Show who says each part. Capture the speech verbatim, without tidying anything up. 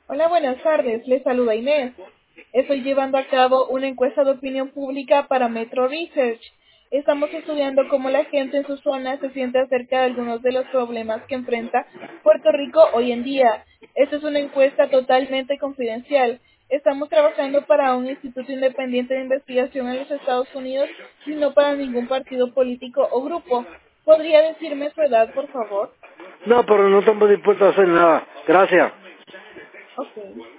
Speaker 1: Hola, buenas tardes. Les saluda Inés. Estoy llevando a cabo una encuesta de opinión pública para Metro Research. Estamos estudiando cómo la gente en su zona se siente acerca de algunos de los problemas que enfrenta Puerto Rico hoy en día. Esta es una encuesta totalmente confidencial. Estamos trabajando para un instituto independiente de investigación en los Estados Unidos y no para ningún partido político o grupo. ¿Podría decirme su edad, por favor?
Speaker 2: No, pero no estamos dispuestos a hacer nada. Gracias.
Speaker 1: Ok.